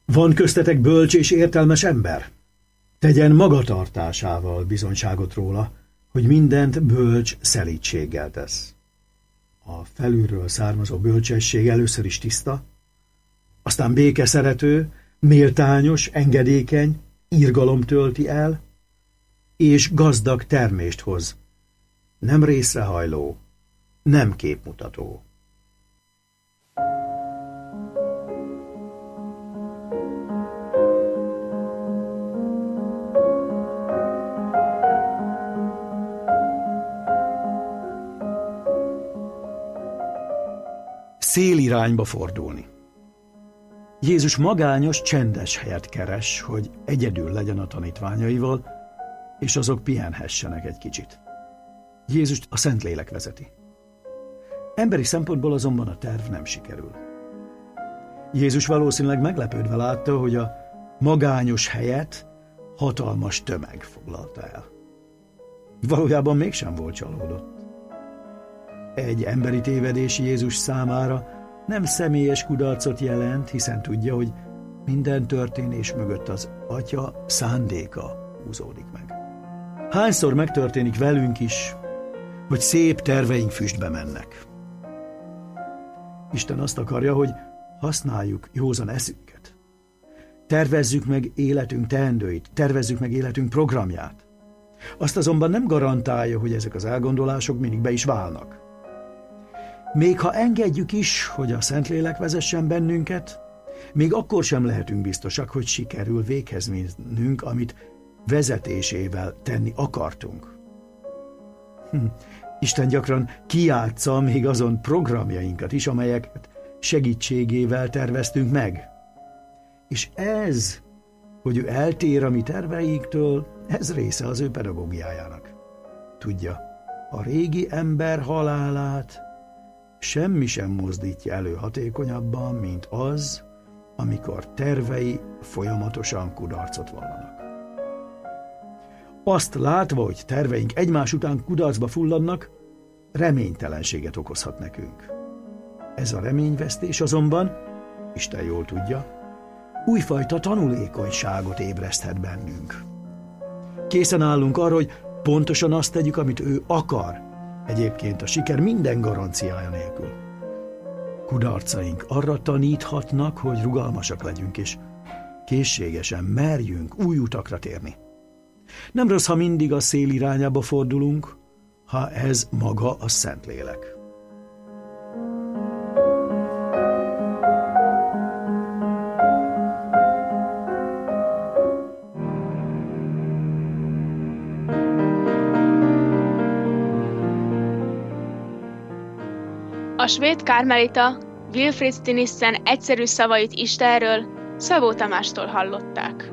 Van köztetek bölcs és értelmes ember? Tegyen magatartásával bizonyságot róla, hogy mindent bölcs szelídséggel tesz. A felülről származó bölcsesség először is tiszta, aztán békeszerető, méltányos, engedékeny, irgalom tölti el, és gazdag termést hoz. Nem részrehajló, nem képmutató. Szélirányba fordulni. Jézus magányos, csendes helyet keres, hogy egyedül legyen a tanítványaival, és azok pihenhessenek egy kicsit. Jézust a Szentlélek vezeti. Emberi szempontból azonban a terv nem sikerül. Jézus valószínűleg meglepődve látta, hogy a magányos helyet hatalmas tömeg foglalta el. Valójában mégsem volt csalódott. Egy emberi tévedés Jézus számára nem személyes kudarcot jelent, hiszen tudja, hogy minden történés mögött az Atya szándéka húzódik meg. Hányszor megtörténik velünk is, hogy szép terveink füstbe mennek. Isten azt akarja, hogy használjuk józan eszünket. Tervezzük meg életünk teendőit, tervezzük meg életünk programját. Azt azonban nem garantálja, hogy ezek az elgondolások mindig be is válnak. Még ha engedjük is, hogy a Szentlélek vezessen bennünket, még akkor sem lehetünk biztosak, hogy sikerül véghez vinnünk, amit vezetésével tenni akartunk. Isten gyakran kijátsza még azon programjainkat is, amelyeket segítségével terveztünk meg. És ez, hogy ő eltér a mi terveinktől, ez része az ő pedagógiájának. Tudja, a régi ember halálát semmi sem mozdítja elő hatékonyabban, mint az, amikor tervei folyamatosan kudarcot vallanak. Azt látva, hogy terveink egymás után kudarcba fulladnak, reménytelenséget okozhat nekünk. Ez a reményvesztés azonban, Isten jól tudja, újfajta tanulékonyságot ébreszthet bennünk. Készen állunk arra, hogy pontosan azt tegyük, amit ő akar, egyébként a siker minden garanciája nélkül. Kudarcaink arra taníthatnak, hogy rugalmasak legyünk, és készségesen merjünk új utakra térni. Nem rossz, ha mindig a szél irányába fordulunk, ha ez maga a Szentlélek. A svéd kármelita Wilfrid Stinissen egyszerű szavait Istenről Szabó Tamástól hallották.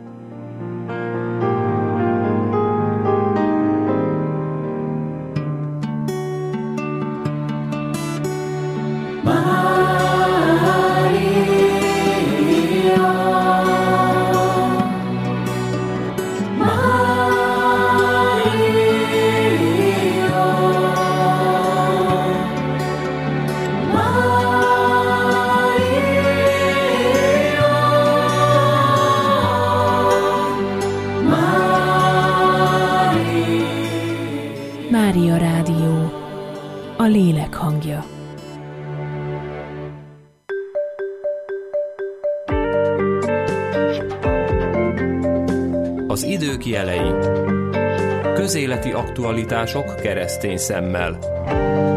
Mária Rádió, a lélek hangja. Az idők jelei. Közéleti aktualitások keresztény szemmel.